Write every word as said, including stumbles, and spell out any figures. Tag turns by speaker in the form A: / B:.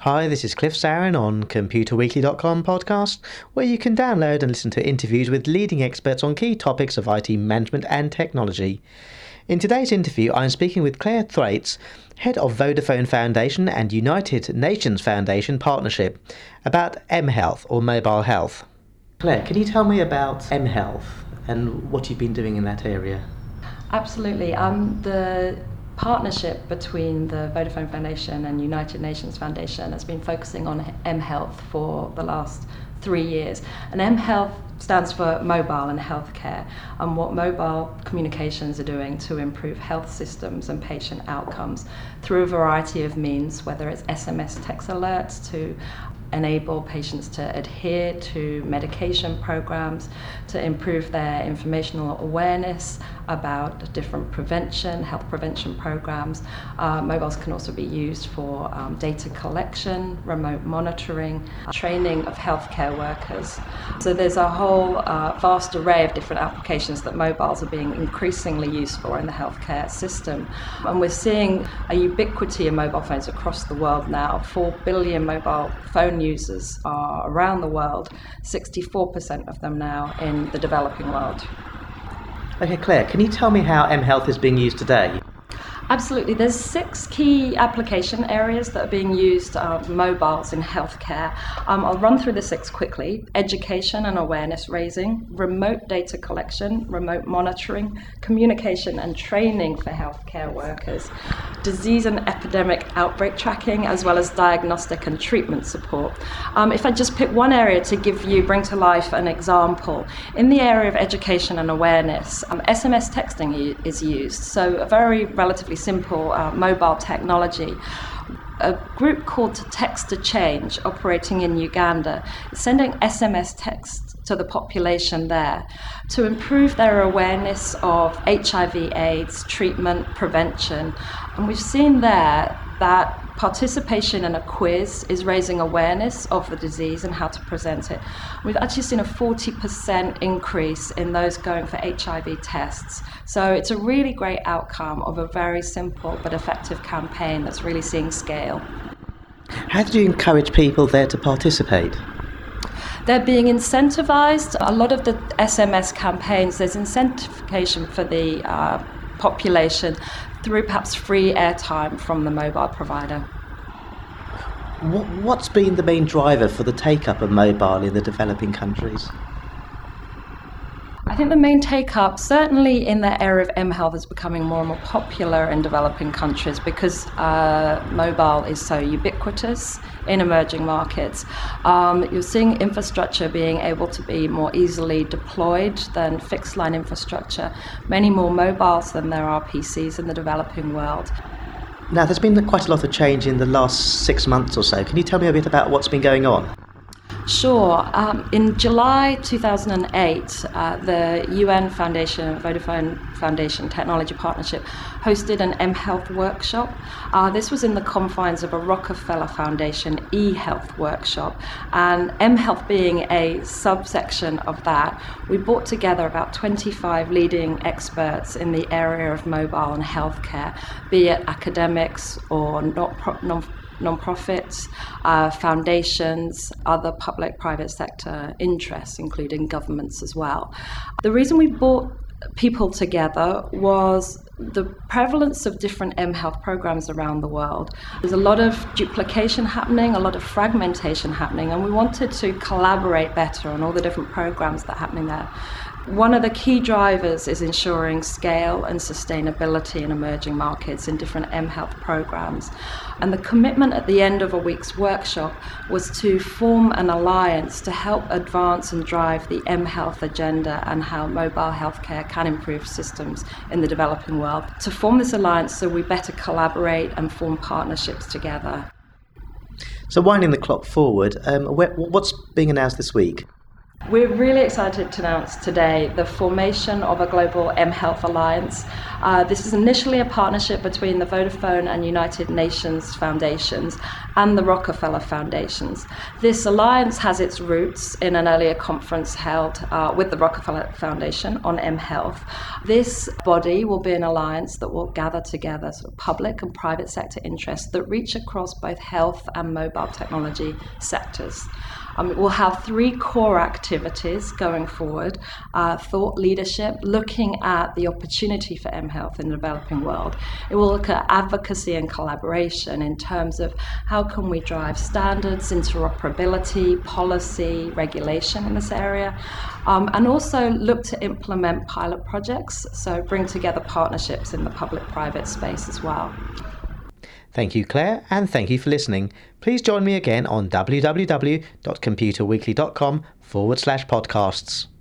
A: Hi, this is Cliff Sarin on computer weekly dot com podcast, where you can download and listen to interviews with leading experts on key topics of I T management and technology. In today's interview, I'm speaking with Claire Thwaites, head of Vodafone Foundation and United Nations Foundation partnership, about mHealth or mobile health. Claire, can you tell me about mHealth and what you've been doing in that area?
B: Absolutely. Um, the partnership between the Vodafone Foundation and United Nations Foundation has been focusing on mHealth for the last three years. And mHealth stands for mobile and healthcare, and what mobile communications are doing to improve health systems and patient outcomes through a variety of means, whether it's S M S text alerts to enable patients to adhere to medication programs, to improve their informational awareness about different prevention, health prevention programs. Uh, mobiles can also be used for um, data collection, remote monitoring, uh, training of healthcare workers. So there's a whole uh, vast array of different applications that mobiles are being increasingly used for in the healthcare system. And we're seeing a ubiquity of mobile phones across the world now. Four billion mobile phone users are around the world, sixty-four percent of them now in the developing world.
A: Okay, Claire, can you tell me how mHealth is being used today?
B: Absolutely. There's six key application areas that are being used, uh, mobiles in healthcare. Um, I'll run through the six quickly. Education and awareness raising, remote data collection, remote monitoring, communication and training for healthcare workers, disease and epidemic outbreak tracking, as well as diagnostic and treatment support. Um, if I just pick one area to give you, bring to life an example, in the area of education and awareness, um, S M S texting is used. So a very relatively simple uh, mobile technology. A group called Text to Change, operating in Uganda, is sending S M S texts to the population there to improve their awareness of H I V AIDS, treatment, prevention. And we've seen there that participation in a quiz is raising awareness of the disease and how to present it. We've actually seen a forty percent increase in those going for H I V tests. So it's a really great outcome of a very simple but effective campaign that's really seeing scale.
A: How did you encourage people there to participate?
B: They're being incentivized. A lot of the S M S campaigns, there's incentivification for the uh, population through perhaps free airtime from the mobile provider.
A: What's been the main driver for the take-up of mobile in the developing countries?
B: I think the main take-up, certainly in the area of mHealth, is becoming more and more popular in developing countries because uh, mobile is so ubiquitous in emerging markets. Um, you're seeing infrastructure being able to be more easily deployed than fixed-line infrastructure, many more mobiles than there are P Cs in the developing world.
A: Now, there's been quite a lot of change in the last six months or so. Can you tell me a bit about what's been going on?
B: Sure. Um, in July two thousand eight, uh, the U N Foundation, Vodafone Foundation Technology Partnership, hosted an mHealth workshop. Uh, this was in the confines of a Rockefeller Foundation eHealth workshop. And mHealth being a subsection of that, we brought together about twenty-five leading experts in the area of mobile and healthcare, be it academics or not pro- non non-profits, uh, foundations, other public-private sector interests, including governments as well. The reason we brought people together was the prevalence of different mHealth programs around the world. There's a lot of duplication happening, a lot of fragmentation happening, and we wanted to collaborate better on all the different programs that are happening there. One of the key drivers is ensuring scale and sustainability in emerging markets in different mHealth programs. And the commitment at the end of a week's workshop was to form an alliance to help advance and drive the mHealth agenda and how mobile healthcare can improve systems in the developing world. To form this alliance so we better collaborate and form partnerships together.
A: So winding the clock forward, um, what's being announced this week?
B: We're really excited to announce today the formation of a global mHealth Alliance. Uh, this is initially a partnership between the Vodafone and United Nations Foundations and the Rockefeller Foundations. This alliance has its roots in an earlier conference held uh, with the Rockefeller Foundation on mHealth. This body will be an alliance that will gather together sort of public and private sector interests that reach across both health and mobile technology sectors. Um, we'll have three core activities going forward. Uh, thought leadership, looking at the opportunity for mHealth in the developing world. It will look at advocacy and collaboration in terms of how can we drive standards, interoperability, policy, regulation in this area. Um, and also look to implement pilot projects, so bring together partnerships in the public-private space as well.
A: Thank you, Claire, and thank you for listening. Please join me again on www.computerweekly.com forward slash podcasts.